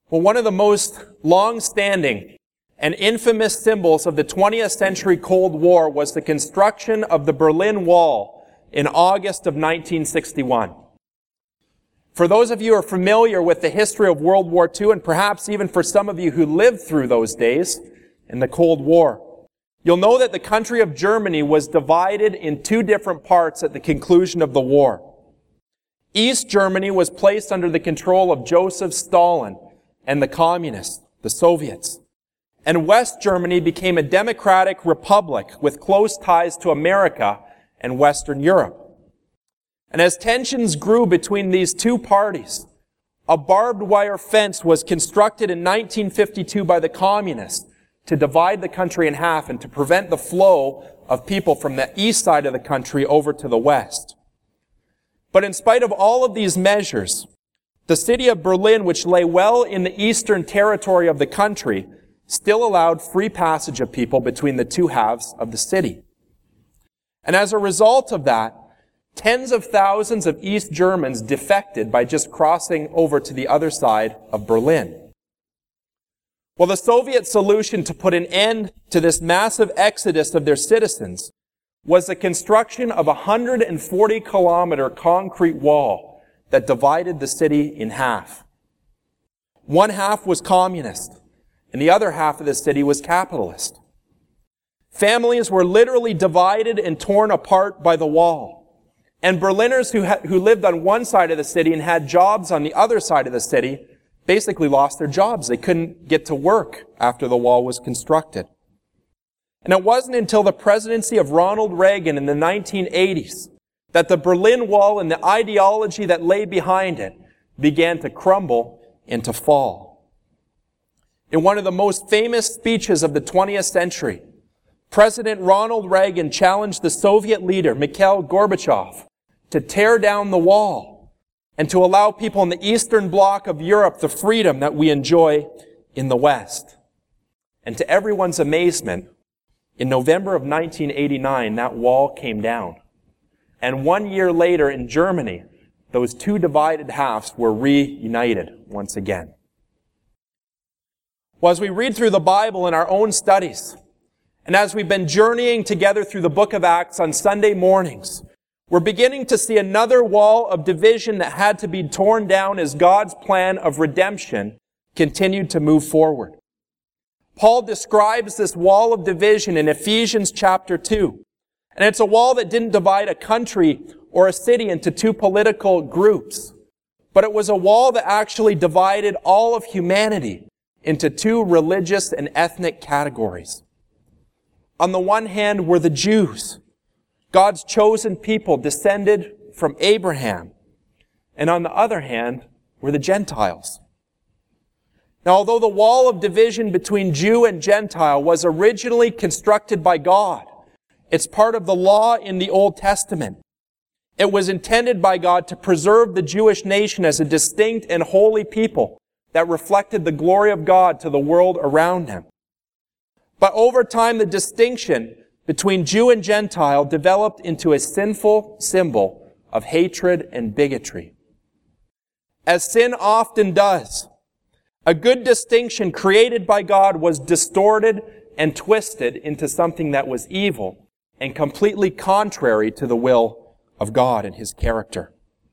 Well, one of the most long-standing and infamous symbols of the 20th century Cold War was the construction of the Berlin Wall in August of 1961. For those of you who are familiar with the history of World War II, and perhaps even for some of you who lived through those days in the Cold War, you'll know that the country of Germany was divided in two different parts at the conclusion of the war. East Germany was placed under the control of Joseph Stalin and the communists, the Soviets. And West Germany became a democratic republic with close ties to America and Western Europe. And as tensions grew between these two parties, a barbed wire fence was constructed in 1952 by the communists to divide the country in half and to prevent the flow of people from the east side of the country over to the west. But in spite of all of these measures, the city of Berlin, which lay well in the eastern territory of the country, still allowed free passage of people between the two halves of the city. And as a result of that, tens of thousands of East Germans defected by just crossing over to the other side of Berlin. Well, the Soviet solution to put an end to this massive exodus of their citizens was the construction of a 140-kilometer concrete wall that divided the city in half. One half was communist, and the other half of the city was capitalist. Families were literally divided and torn apart by the wall. And Berliners who lived on one side of the city and had jobs on the other side of the city basically lost their jobs. They couldn't get to work after the wall was constructed. And it wasn't until the presidency of Ronald Reagan in the 1980s that the Berlin Wall and the ideology that lay behind it began to crumble and to fall. In one of the most famous speeches of the 20th century, President Ronald Reagan challenged the Soviet leader, Mikhail Gorbachev, to tear down the wall and to allow people in the Eastern Bloc of Europe the freedom that we enjoy in the West. And to everyone's amazement, in November of 1989, that wall came down. And 1 year later in Germany, those two divided halves were reunited once again. Well, as we read through the Bible in our own studies, and as we've been journeying together through the book of Acts on Sunday mornings, we're beginning to see another wall of division that had to be torn down as God's plan of redemption continued to move forward. Paul describes this wall of division in Ephesians chapter 2. And it's a wall that didn't divide a country or a city into two political groups, but it was a wall that actually divided all of humanity into two religious and ethnic categories. On the one hand were the Jews, God's chosen people descended from Abraham. And on the other hand were the Gentiles. Now, although the wall of division between Jew and Gentile was originally constructed by God, it's part of the law in the Old Testament. It was intended by God to preserve the Jewish nation as a distinct and holy people that reflected the glory of God to the world around them. But over time, the distinction between Jew and Gentile developed into a sinful symbol of hatred and bigotry. As sin often does, a good distinction created by God was distorted and twisted into something that was evil and completely contrary to the will of God and His character.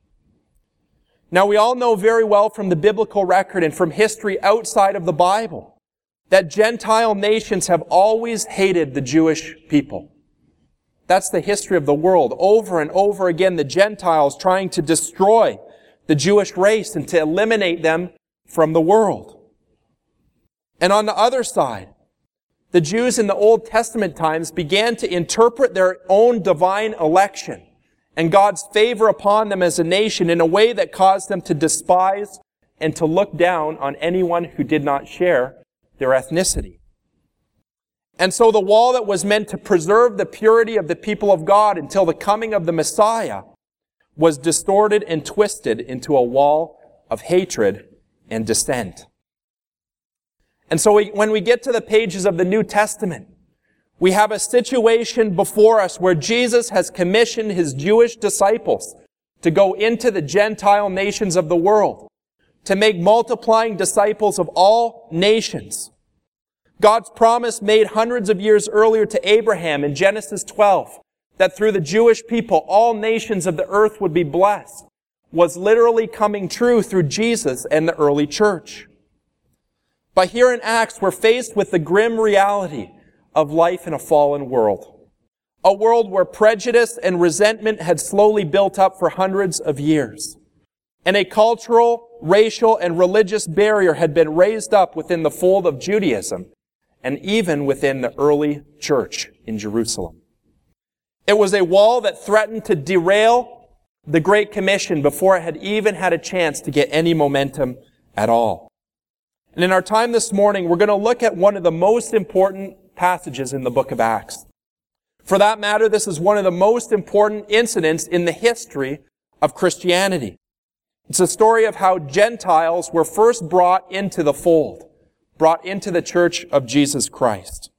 Now, we all know very well from the biblical record and from history outside of the Bible that Gentile nations have always hated the Jewish people. That's the history of the world. Over and over again, the Gentiles trying to destroy the Jewish race and to eliminate them from the world. And on the other side, the Jews in the Old Testament times began to interpret their own divine election and God's favor upon them as a nation in a way that caused them to despise and to look down on anyone who did not share their ethnicity. And so the wall that was meant to preserve the purity of the people of God until the coming of the Messiah was distorted and twisted into a wall of hatred and dissent. And so when we get to the pages of the New Testament, we have a situation before us where Jesus has commissioned His Jewish disciples to go into the Gentile nations of the world, to make multiplying disciples of all nations. God's promise made hundreds of years earlier to Abraham in Genesis 12, that through the Jewish people, all nations of the earth would be blessed, was literally coming true through Jesus and the early church. But here in Acts, we're faced with the grim reality of life in a fallen world. A world where prejudice and resentment had slowly built up for hundreds of years. And a cultural, racial, and religious barrier had been raised up within the fold of Judaism, and even within the early church in Jerusalem. It was a wall that threatened to derail the Great Commission before it had even had a chance to get any momentum at all. And in our time this morning, we're going to look at one of the most important passages in the book of Acts. For that matter, this is one of the most important incidents in the history of Christianity. It's a story of how Gentiles were first brought into the fold, brought into the church of Jesus Christ.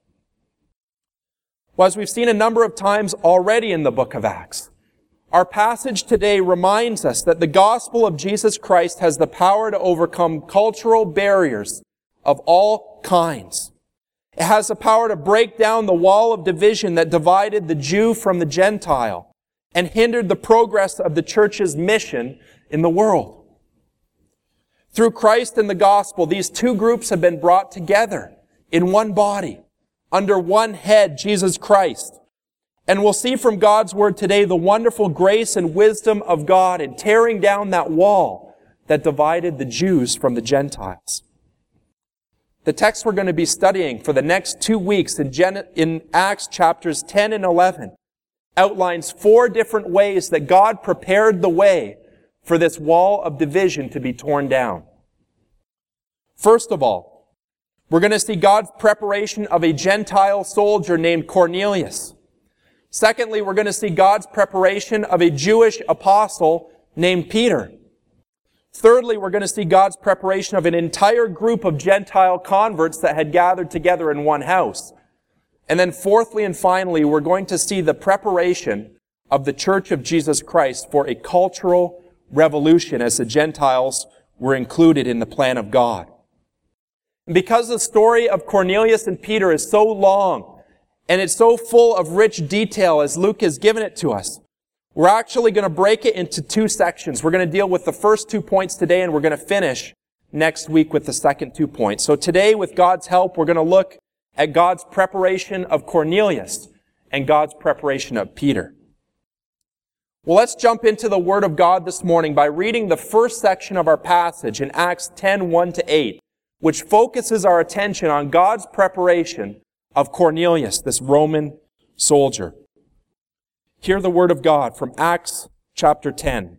Well, as we've seen a number of times already in the book of Acts, our passage today reminds us that the gospel of Jesus Christ has the power to overcome cultural barriers of all kinds. It has the power to break down the wall of division that divided the Jew from the Gentile and hindered the progress of the church's mission in the world. Through Christ and the gospel, these two groups have been brought together in one body, under one head, Jesus Christ. And we'll see from God's word today the wonderful grace and wisdom of God in tearing down that wall that divided the Jews from the Gentiles. The text we're going to be studying for the next 2 weeks in Acts chapters 10 and 11 outlines 4 different ways that God prepared the way for this wall of division to be torn down. First of all, we're going to see God's preparation of a Gentile soldier named Cornelius. Secondly, we're going to see God's preparation of a Jewish apostle named Peter. Thirdly, we're going to see God's preparation of an entire group of Gentile converts that had gathered together in one house. And then fourthly and finally, we're going to see the preparation of the Church of Jesus Christ for a cultural revolution as the Gentiles were included in the plan of God. And because the story of Cornelius and Peter is so long, and it's so full of rich detail as Luke has given it to us, we're actually going to break it into 2 sections. We're going to deal with the first 2 points today, and we're going to finish next week with the second 2 points. So today, with God's help, we're going to look at God's preparation of Cornelius and God's preparation of Peter. Well, let's jump into the Word of God this morning by reading the first section of our passage in Acts 10, 1-8, which focuses our attention on God's preparation of Cornelius, this Roman soldier. Hear the word of God from Acts chapter 10.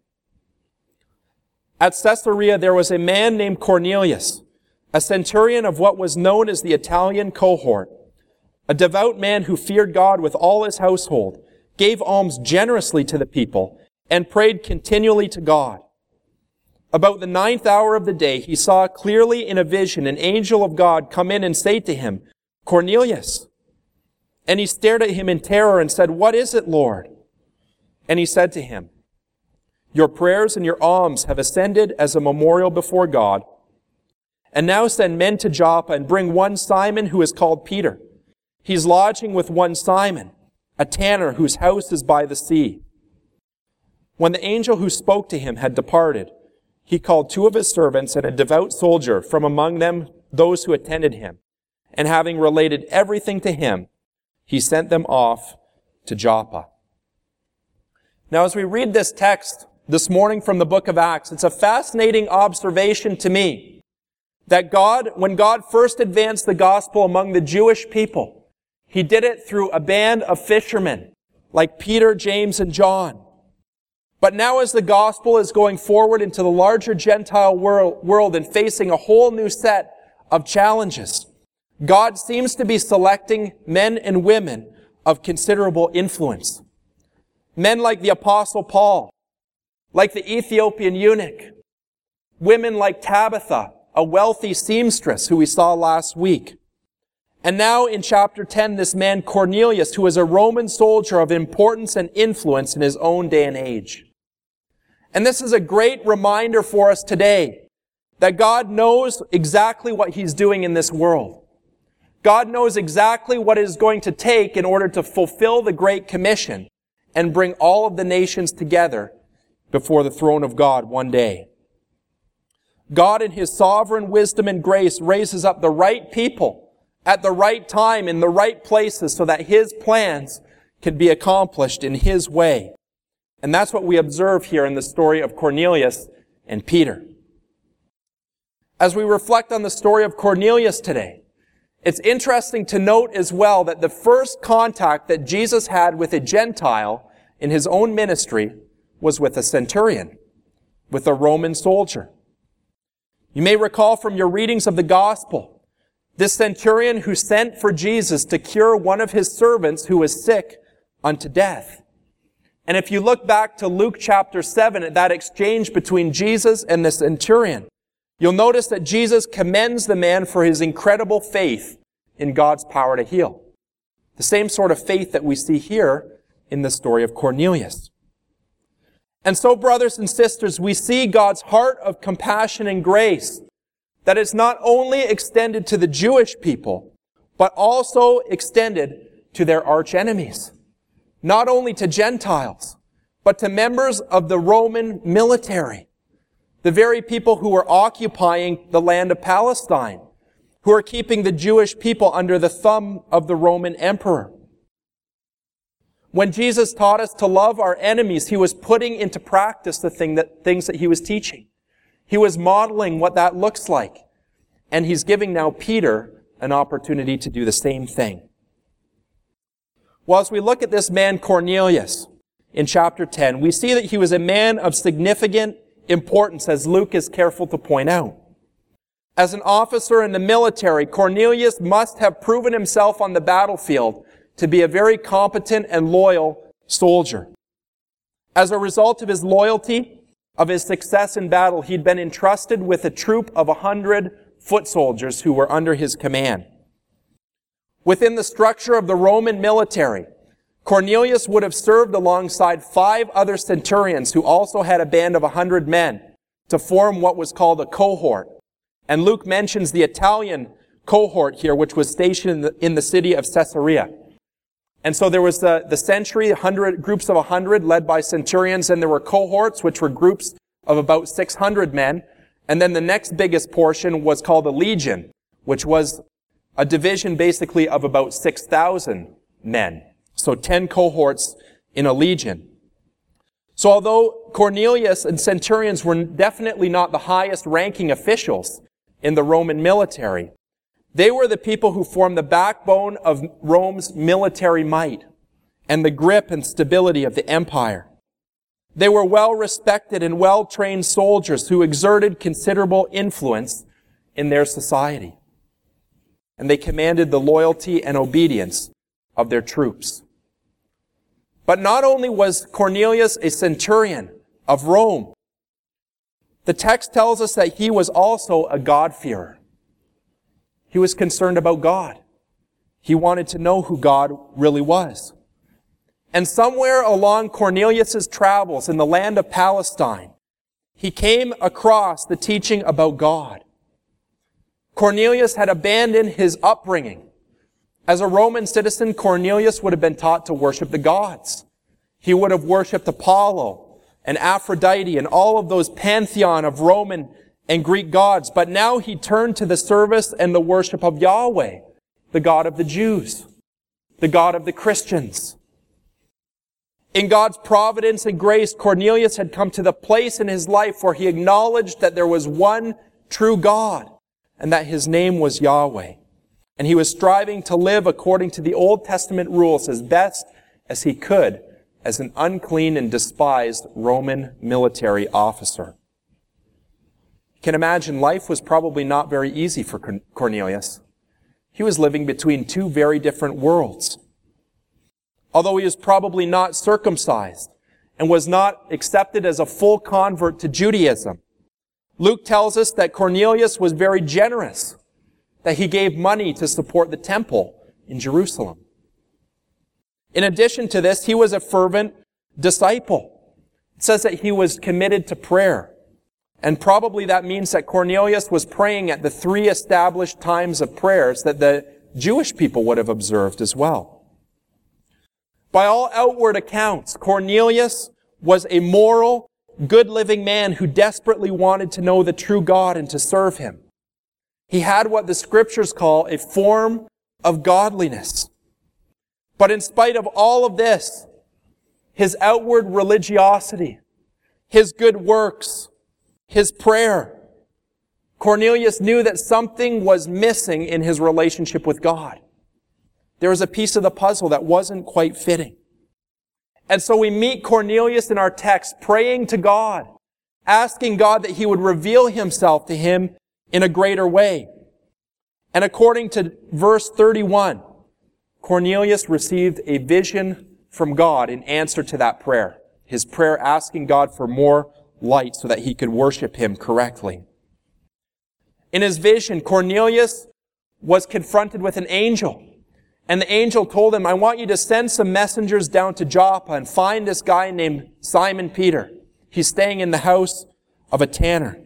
At Caesarea there was a man named Cornelius, a centurion of what was known as the Italian cohort, a devout man who feared God with all his household, gave alms generously to the people, and prayed continually to God. About the 9th hour of the day, he saw clearly in a vision an angel of God come in and say to him, Cornelius. And he stared at him in terror and said, What is it, Lord? And he said to him, Your prayers and your alms have ascended as a memorial before God. And now send men to Joppa and bring one Simon who is called Peter. He's lodging with one Simon, a tanner whose house is by the sea. When the angel who spoke to him had departed, he called 2 of his servants and a devout soldier from among them, those who attended him. And having related everything to him, he sent them off to Joppa. Now, as we read this text this morning from the book of Acts, it's a fascinating observation to me that when God first advanced the gospel among the Jewish people, He did it through a band of fishermen like Peter, James, and John. But now as the gospel is going forward into the larger Gentile world and facing a whole new set of challenges, God seems to be selecting men and women of considerable influence. Men like the Apostle Paul, like the Ethiopian eunuch, women like Tabitha, a wealthy seamstress who we saw last week. And now in chapter 10, this man Cornelius, who is a Roman soldier of importance and influence in his own day and age. And this is a great reminder for us today that God knows exactly what He's doing in this world. God knows exactly what it is going to take in order to fulfill the Great Commission and bring all of the nations together before the throne of God one day. God in His sovereign wisdom and grace raises up the right people at the right time in the right places so that His plans can be accomplished in His way. And that's what we observe here in the story of Cornelius and Peter. As we reflect on the story of Cornelius today, it's interesting to note as well that the first contact that Jesus had with a Gentile in His own ministry was with a centurion, with a Roman soldier. You may recall from your readings of the gospel, this centurion who sent for Jesus to cure one of his servants who was sick unto death. And if you look back to Luke chapter 7 at that exchange between Jesus and the centurion, you'll notice that Jesus commends the man for his incredible faith in God's power to heal. The same sort of faith that we see here in the story of Cornelius. And so, brothers and sisters, we see God's heart of compassion and grace, that it's not only extended to the Jewish people, but also extended to their arch enemies. Not only to Gentiles, but to members of the Roman military. The very people who were occupying the land of Palestine, who are keeping the Jewish people under the thumb of the Roman emperor. When Jesus taught us to love our enemies, He was putting into practice the things that He was teaching. He was modeling what that looks like. And He's giving now Peter an opportunity to do the same thing. Well, as we look at this man Cornelius in chapter 10, we see that he was a man of significant importance, as Luke is careful to point out. As an officer in the military, Cornelius must have proven himself on the battlefield to be a very competent and loyal soldier. As a result of his loyalty, of his success in battle, he'd been entrusted with a troop of 100 foot soldiers who were under his command. Within the structure of the Roman military, Cornelius would have served alongside 5 other centurions who also had a band of 100 men to form what was called a cohort. And Luke mentions the Italian cohort here, which was stationed in the city of Caesarea. And so there was the century, 100 groups of 100 led by centurions, and there were cohorts, which were groups of about 600 men. And then the next biggest portion was called a legion, which was a division basically of about 6,000 men. So 10 cohorts in a legion. So although Cornelius and centurions were definitely not the highest ranking officials in the Roman military, they were the people who formed the backbone of Rome's military might and the grip and stability of the empire. They were well-respected and well-trained soldiers who exerted considerable influence in their society. And they commanded the loyalty and obedience of their troops. But not only was Cornelius a centurion of Rome, the text tells us that he was also a God-fearer. He was concerned about God. He wanted to know who God really was. And somewhere along Cornelius' travels in the land of Palestine, he came across the teaching about God. Cornelius had abandoned his upbringing. As a Roman citizen, Cornelius would have been taught to worship the gods. He would have worshipped Apollo and Aphrodite and all of those pantheon of Roman and Greek gods. But now he turned to the service and the worship of Yahweh, the God of the Jews, the God of the Christians. In God's providence and grace, Cornelius had come to the place in his life where he acknowledged that there was one true God and that His name was Yahweh. And he was striving to live according to the Old Testament rules as best as he could as an unclean and despised Roman military officer. You can imagine life was probably not very easy for Cornelius. He was living between 2 very different worlds. Although he was probably not circumcised and was not accepted as a full convert to Judaism, Luke tells us that Cornelius was very generous, that he gave money to support the temple in Jerusalem. In addition to this, he was a fervent disciple. It says that he was committed to prayer And probably that means that Cornelius was praying at the 3 established times of prayers that the Jewish people would have observed as well. By all outward accounts, Cornelius was a moral, good-living man who desperately wanted to know the true God and to serve Him. He had what the Scriptures call a form of godliness. But in spite of all of this, his outward religiosity, his good works, his prayer, Cornelius knew that something was missing in his relationship with God. There was a piece of the puzzle that wasn't quite fitting. And so we meet Cornelius in our text praying to God, asking God that He would reveal Himself to him in a greater way. And according to verse 31, Cornelius received a vision from God in answer to that prayer. His prayer asking God for more light so that he could worship Him correctly. In his vision, Cornelius was confronted with an angel. And the angel told him, I want you to send some messengers down to Joppa and find this guy named Simon Peter. He's staying in the house of a tanner.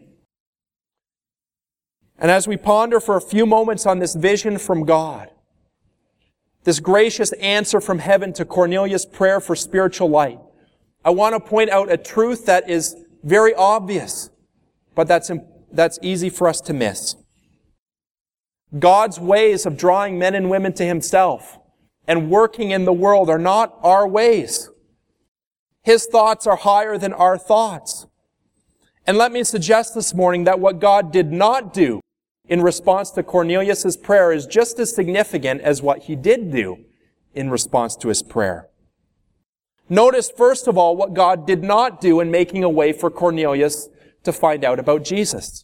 And as we ponder for a few moments on this vision from God, this gracious answer from heaven to Cornelius' prayer for spiritual light, I want to point out a truth that is very obvious, but that's easy for us to miss. God's ways of drawing men and women to Himself and working in the world are not our ways. His thoughts are higher than our thoughts. And let me suggest this morning that what God did not do in response to Cornelius' prayer is just as significant as what He did do in response to his prayer. Notice, first of all, what God did not do in making a way for Cornelius to find out about Jesus.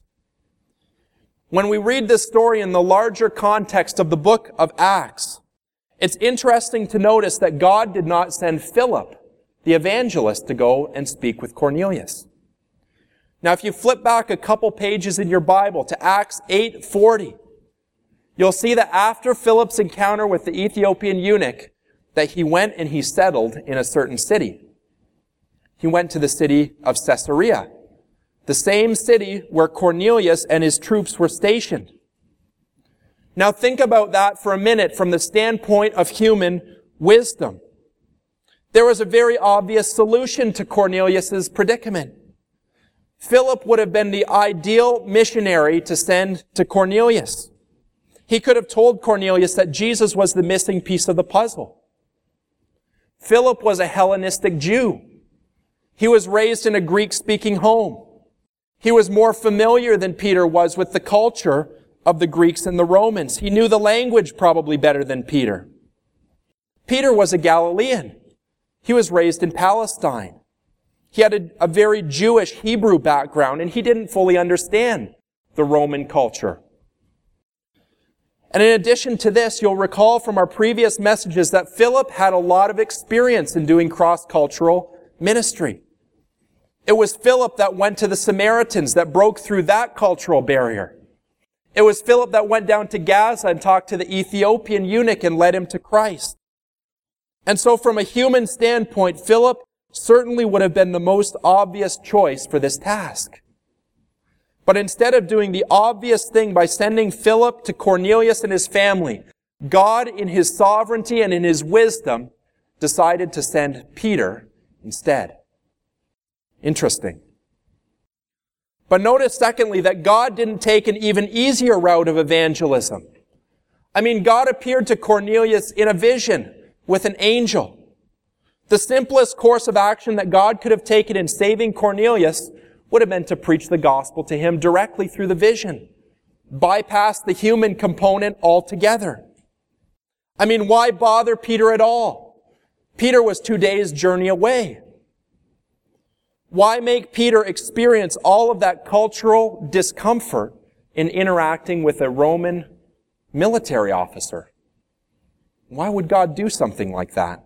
When we read this story in the larger context of the book of Acts, it's interesting to notice that God did not send Philip, the evangelist, to go and speak with Cornelius. Now, if you flip back a couple pages in your Bible to Acts 8:40, you'll see that after Philip's encounter with the Ethiopian eunuch, that he went and he settled in a certain city. He went to the city of Caesarea, the same city where Cornelius and his troops were stationed. Now think about that for a minute from the standpoint of human wisdom. There was a very obvious solution to Cornelius' predicament. Philip would have been the ideal missionary to send to Cornelius. He could have told Cornelius that Jesus was the missing piece of the puzzle. Philip was a Hellenistic Jew. He was raised in a Greek-speaking home. He was more familiar than Peter was with the culture of the Greeks and the Romans. He knew the language probably better than Peter. Peter was a Galilean. He was raised in Palestine. He had a very Jewish Hebrew background, and he didn't fully understand the Roman culture. And in addition to this, you'll recall from our previous messages that Philip had a lot of experience in doing cross-cultural ministry. It was Philip that went to the Samaritans that broke through that cultural barrier. It was Philip that went down to Gaza and talked to the Ethiopian eunuch and led him to Christ. And so from a human standpoint, Philip certainly would have been the most obvious choice for this task. But instead of doing the obvious thing by sending Philip to Cornelius and his family, God, in His sovereignty and in His wisdom, decided to send Peter instead. Interesting. But notice, secondly, that God didn't take an even easier route of evangelism. I mean, God appeared to Cornelius in a vision with an angel. The simplest course of action that God could have taken in saving Cornelius would have been to preach the gospel to him directly through the vision. Bypass the human component altogether. I mean, why bother Peter at all? Peter was 2 days' journey away. Why make Peter experience all of that cultural discomfort in interacting with a Roman military officer? Why would God do something like that?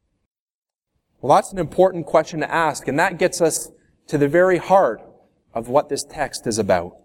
Well, that's an important question to ask, and that gets us to the very heart of what this text is about.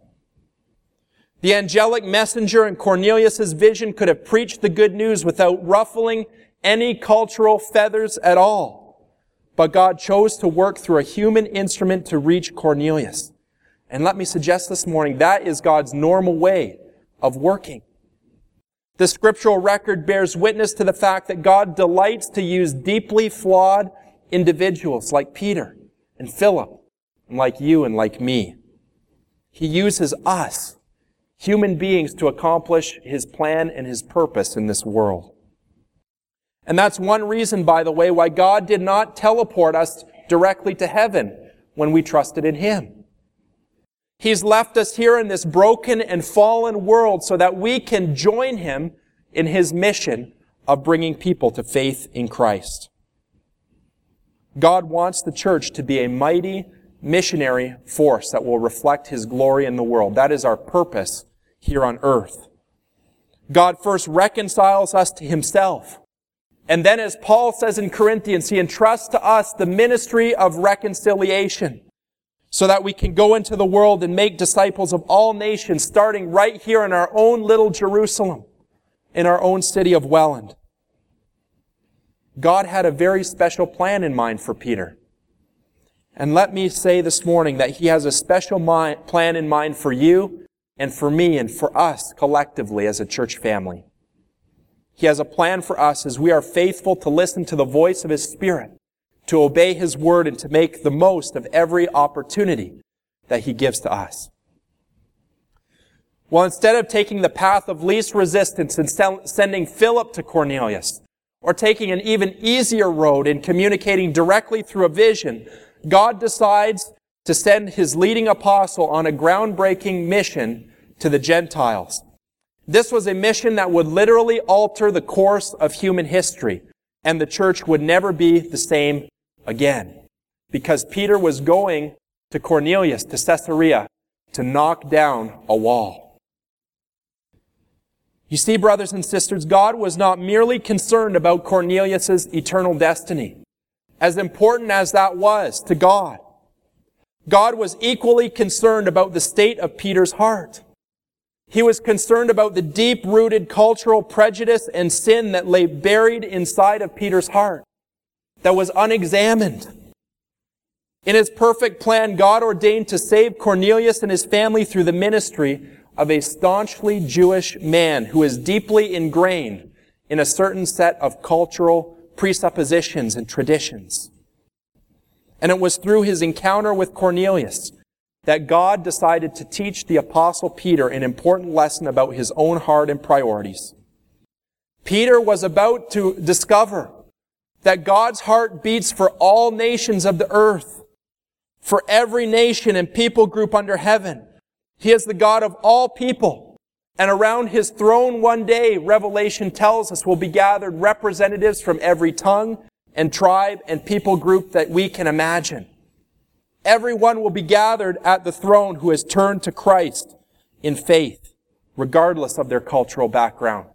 The angelic messenger in Cornelius' vision could have preached the good news without ruffling any cultural feathers at all. But God chose to work through a human instrument to reach Cornelius. And let me suggest this morning, that is God's normal way of working. The scriptural record bears witness to the fact that God delights to use deeply flawed individuals like Peter and Philip, and like you and like me. He uses us, human beings, to accomplish His plan and His purpose in this world. And that's one reason, by the way, why God did not teleport us directly to heaven when we trusted in Him. He's left us here in this broken and fallen world so that we can join Him in His mission of bringing people to faith in Christ. God wants the church to be a mighty missionary force that will reflect His glory in the world. That is our purpose here on earth. God first reconciles us to Himself. And then, as Paul says in Corinthians, He entrusts to us the ministry of reconciliation so that we can go into the world and make disciples of all nations, starting right here in our own little Jerusalem, in our own city of Welland. God had a very special plan in mind for Peter. And let me say this morning that He has a special plan in mind for you and for me and for us collectively as a church family. He has a plan for us as we are faithful to listen to the voice of His Spirit, to obey His Word, and to make the most of every opportunity that He gives to us. Well, instead of taking the path of least resistance and sending Philip to Cornelius, or taking an even easier road in communicating directly through a vision, God decides to send His leading apostle on a groundbreaking mission to the Gentiles. This was a mission that would literally alter the course of human history, and the church would never be the same again, because Peter was going to Cornelius, to Caesarea, to knock down a wall. You see, brothers and sisters, God was not merely concerned about Cornelius' eternal destiny. As important as that was to God, God was equally concerned about the state of Peter's heart. He was concerned about the deep-rooted cultural prejudice and sin that lay buried inside of Peter's heart, that was unexamined. In His perfect plan, God ordained to save Cornelius and his family through the ministry of a staunchly Jewish man who is deeply ingrained in a certain set of cultural presuppositions and traditions. And it was through his encounter with Cornelius that God decided to teach the Apostle Peter an important lesson about his own heart and priorities. Peter was about to discover that God's heart beats for all nations of the earth, for every nation and people group under heaven. He is the God of all people. And around His throne one day, Revelation tells us, will be gathered representatives from every tongue and tribe and people group that we can imagine. Everyone will be gathered at the throne who has turned to Christ in faith, regardless of their cultural background.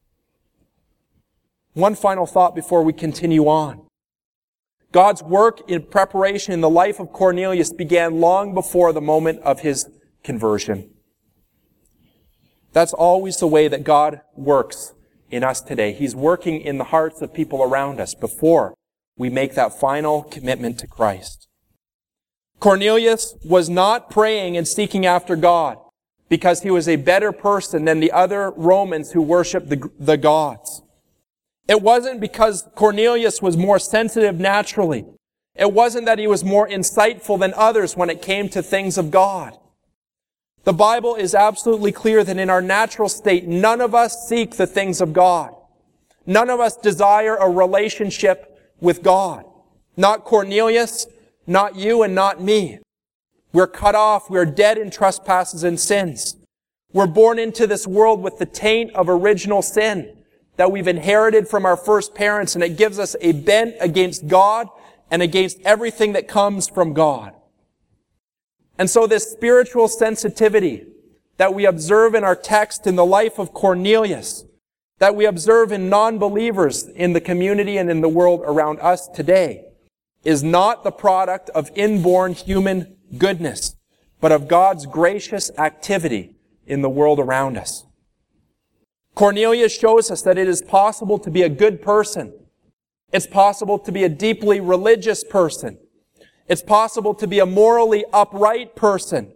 One final thought before we continue on. God's work in preparation in the life of Cornelius began long before the moment of his conversion. That's always the way that God works in us today. He's working in the hearts of people around us before we make that final commitment to Christ. Cornelius was not praying and seeking after God because he was a better person than the other Romans who worshiped the gods. It wasn't because Cornelius was more sensitive naturally. It wasn't that he was more insightful than others when it came to things of God. The Bible is absolutely clear that in our natural state, none of us seek the things of God. None of us desire a relationship with God. Not Cornelius, not you, and not me. We're cut off. We're dead in trespasses and sins. We're born into this world with the taint of original sin that we've inherited from our first parents, and it gives us a bent against God and against everything that comes from God. And so this spiritual sensitivity that we observe in our text in the life of Cornelius, that we observe in non-believers in the community and in the world around us today, is not the product of inborn human goodness, but of God's gracious activity in the world around us. Cornelius shows us that it is possible to be a good person. It's possible to be a deeply religious person. It's possible to be a morally upright person,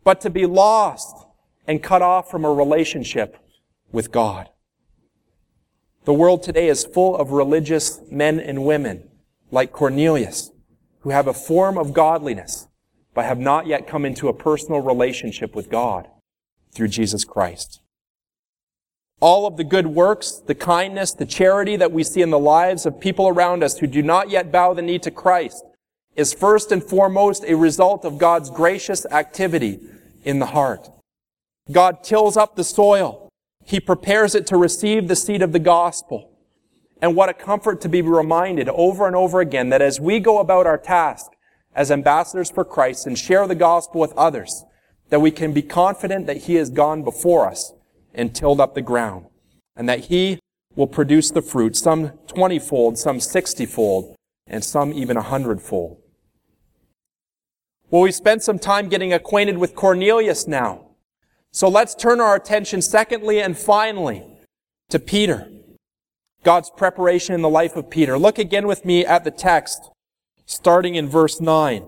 but to be lost and cut off from a relationship with God. The world today is full of religious men and women like Cornelius, who have a form of godliness, but have not yet come into a personal relationship with God through Jesus Christ. All of the good works, the kindness, the charity that we see in the lives of people around us who do not yet bow the knee to Christ is first and foremost a result of God's gracious activity in the heart. God tills up the soil. He prepares it to receive the seed of the gospel. And what a comfort to be reminded over and over again that as we go about our task as ambassadors for Christ and share the gospel with others, that we can be confident that He has gone before us and tilled up the ground, and that He will produce the fruit, some 20-fold, some 60-fold, and some even 100-fold. Well, we spent some time getting acquainted with Cornelius now. So let's turn our attention secondly and finally to Peter. God's preparation in the life of Peter. Look again with me at the text, starting in verse 9.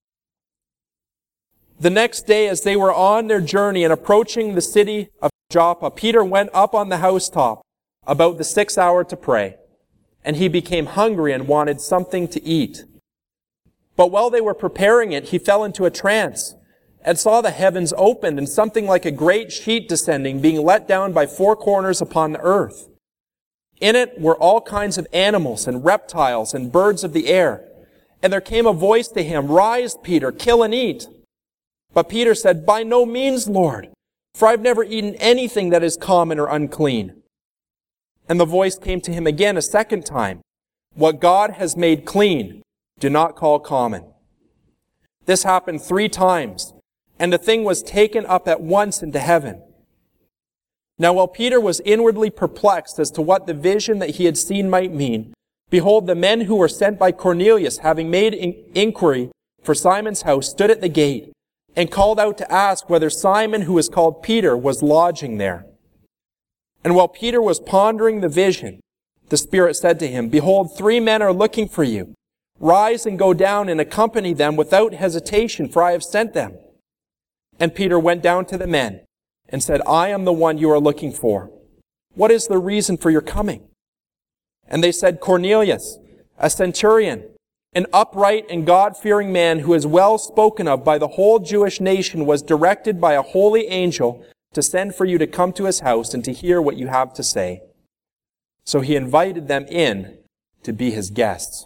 The next day, as they were on their journey and approaching the city of Joppa, Peter went up on the housetop about the 6th hour to pray, and he became hungry and wanted something to eat. But while they were preparing it, he fell into a trance and saw the heavens opened and something like a great sheet descending, being let down by 4 corners upon the earth. In it were all kinds of animals and reptiles and birds of the air. And there came a voice to him, "Rise, Peter, kill and eat." But Peter said, "By no means, Lord, for I've never eaten anything that is common or unclean." And the voice came to him again a second time, "What God has made clean, do not call common." This happened 3 times, and the thing was taken up at once into heaven. Now while Peter was inwardly perplexed as to what the vision that he had seen might mean, behold, the men who were sent by Cornelius, having made inquiry for Simon's house, stood at the gate, and called out to ask whether Simon, who was called Peter, was lodging there. And while Peter was pondering the vision, the Spirit said to him, "Behold, 3 men are looking for you. Rise and go down and accompany them without hesitation, for I have sent them." And Peter went down to the men and said, "I am the one you are looking for. What is the reason for your coming?" And they said, "Cornelius, a centurion, an upright and God-fearing man who is well spoken of by the whole Jewish nation, was directed by a holy angel to send for you to come to his house and to hear what you have to say." So he invited them in to be his guests.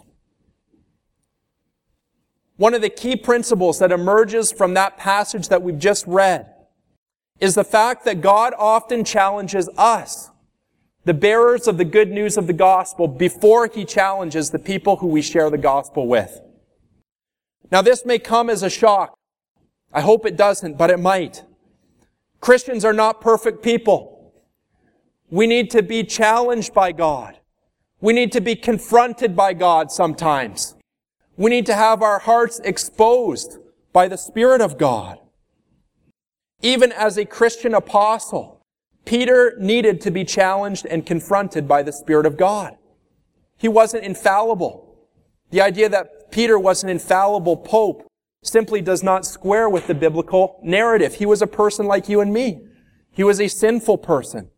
One of the key principles that emerges from that passage that we've just read is the fact that God often challenges us, the bearers of the good news of the gospel, before He challenges the people who we share the gospel with. Now this may come as a shock. I hope it doesn't, but it might. Christians are not perfect people. We need to be challenged by God. We need to be confronted by God sometimes. We need to have our hearts exposed by the Spirit of God. Even as a Christian apostle, Peter needed to be challenged and confronted by the Spirit of God. He wasn't infallible. The idea that Peter was an infallible pope simply does not square with the biblical narrative. He was a person like you and me. He was a sinful person.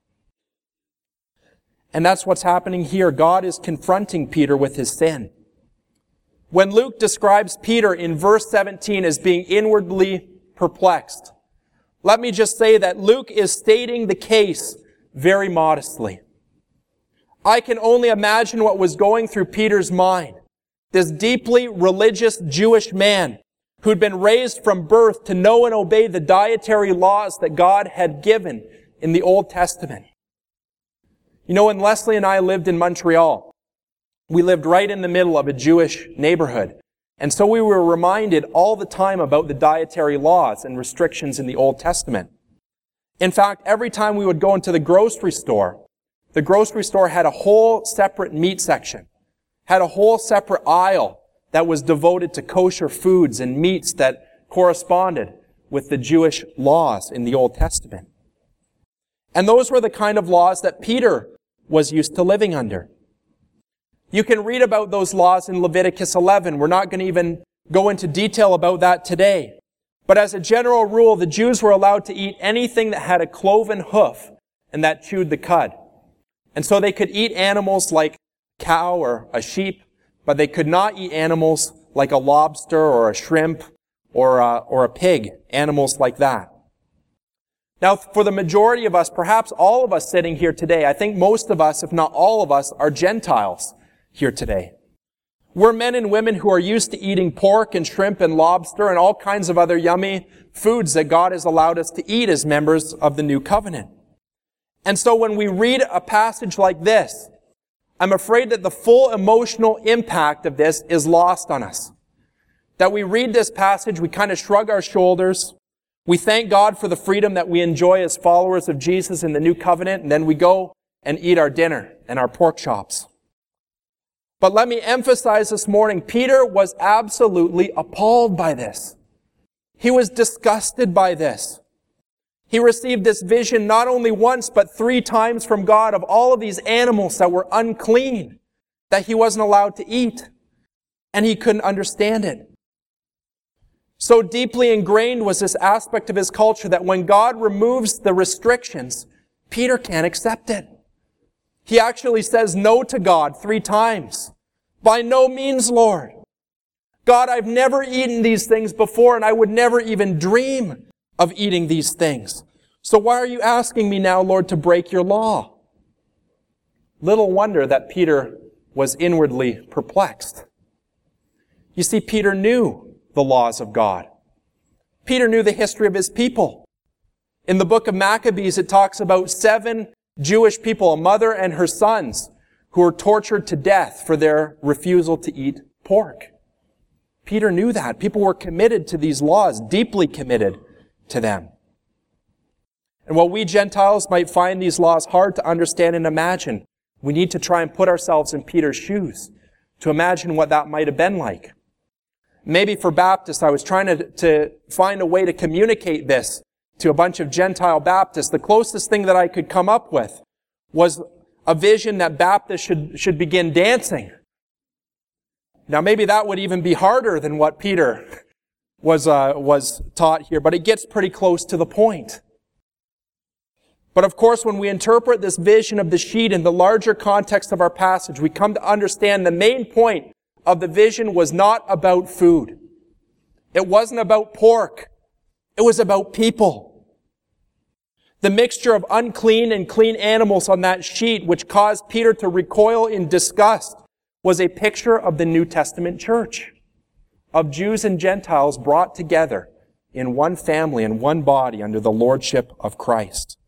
And that's what's happening here. God is confronting Peter with his sin. When Luke describes Peter in verse 17 as being inwardly perplexed, let me just say that Luke is stating the case very modestly. I can only imagine what was going through Peter's mind. This deeply religious Jewish man who'd been raised from birth to know and obey the dietary laws that God had given in the Old Testament. You know, when Leslie and I lived in Montreal, we lived right in the middle of a Jewish neighborhood. And so we were reminded all the time about the dietary laws and restrictions in the Old Testament. In fact, every time we would go into the grocery store had a whole separate meat section, had a whole separate aisle that was devoted to kosher foods and meats that corresponded with the Jewish laws in the Old Testament. And those were the kind of laws that Peter was used to living under. You can read about those laws in Leviticus 11. We're not going to even go into detail about that today. But as a general rule, the Jews were allowed to eat anything that had a cloven hoof and that chewed the cud. And so they could eat animals like a cow or a sheep, but they could not eat animals like a lobster or a shrimp or a pig, animals like that. Now, for the majority of us, perhaps all of us sitting here today, I think most of us, if not all of us, are Gentiles here today. We're men and women who are used to eating pork and shrimp and lobster and all kinds of other yummy foods that God has allowed us to eat as members of the new covenant. And so when we read a passage like this, I'm afraid that the full emotional impact of this is lost on us. That we read this passage, we kind of shrug our shoulders, we thank God for the freedom that we enjoy as followers of Jesus in the new covenant, and then we go and eat our dinner and our pork chops. But let me emphasize this morning, Peter was absolutely appalled by this. He was disgusted by this. He received this vision not only once, but 3 times from God of all of these animals that were unclean, that he wasn't allowed to eat. And he couldn't understand it. So deeply ingrained was this aspect of his culture that when God removes the restrictions, Peter can't accept it. He actually says no to God 3 times. By no means, Lord. God, I've never eaten these things before, and I would never even dream of eating these things. So why are you asking me now, Lord, to break your law? Little wonder that Peter was inwardly perplexed. You see, Peter knew the laws of God. Peter knew the history of his people. In the book of Maccabees, it talks about 7 Jewish people, a mother and her sons, who were tortured to death for their refusal to eat pork. Peter knew that. People were committed to these laws, deeply committed to them. And while we Gentiles might find these laws hard to understand and imagine, we need to try and put ourselves in Peter's shoes to imagine what that might have been like. Maybe for Baptists, I was trying to find a way to communicate this to a bunch of Gentile Baptists. The closest thing that I could come up with was a vision that Baptists should begin dancing. Now maybe that would even be harder than what Peter was taught here, but it gets pretty close to the point. But of course, when we interpret this vision of the sheet in the larger context of our passage, we come to understand the main point of the vision was not about food. It wasn't about pork. It was about people. The mixture of unclean and clean animals on that sheet, which caused Peter to recoil in disgust, was a picture of the New Testament church, of Jews and Gentiles brought together in one family and one body under the lordship of Christ.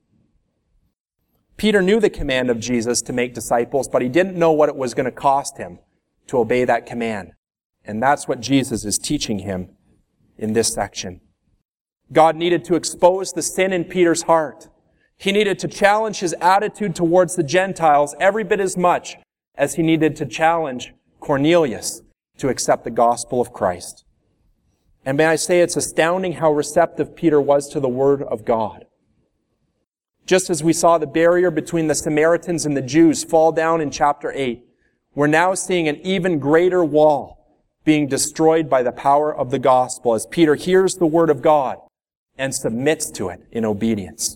Peter knew the command of Jesus to make disciples, but he didn't know what it was going to cost him to obey that command. And that's what Jesus is teaching him in this section. God needed to expose the sin in Peter's heart. He needed to challenge his attitude towards the Gentiles every bit as much as he needed to challenge Cornelius to accept the gospel of Christ. And may I say, it's astounding how receptive Peter was to the word of God. Just as we saw the barrier between the Samaritans and the Jews fall down in chapter 8, we're now seeing an even greater wall being destroyed by the power of the gospel as Peter hears the word of God and submits to it in obedience.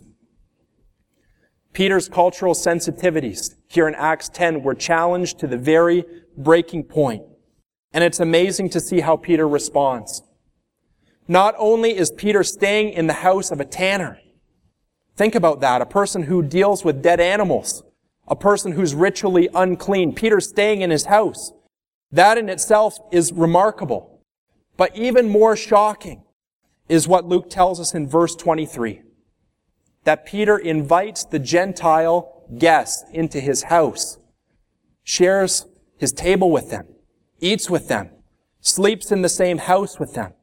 Peter's cultural sensitivities here in Acts 10 were challenged to the very breaking point. And it's amazing to see how Peter responds. Not only is Peter staying in the house of a tanner. Think about that, a person who deals with dead animals, a person who's ritually unclean. Peter's staying in his house. That in itself is remarkable. But even more shocking is what Luke tells us in verse 23. That Peter invites the Gentile guests into his house, shares his table with them, eats with them, sleeps in the same house with them.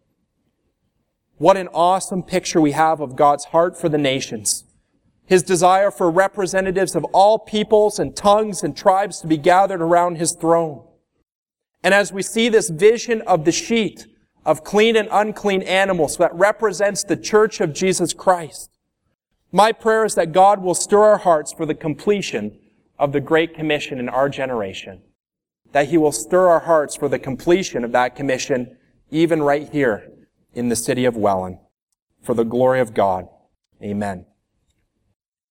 What an awesome picture we have of God's heart for the nations. His desire for representatives of all peoples and tongues and tribes to be gathered around his throne. And as we see this vision of the sheet of clean and unclean animals that represents the church of Jesus Christ, my prayer is that God will stir our hearts for the completion of the Great Commission in our generation. That He will stir our hearts for the completion of that commission even right here in the city of Welland. For the glory of God. Amen.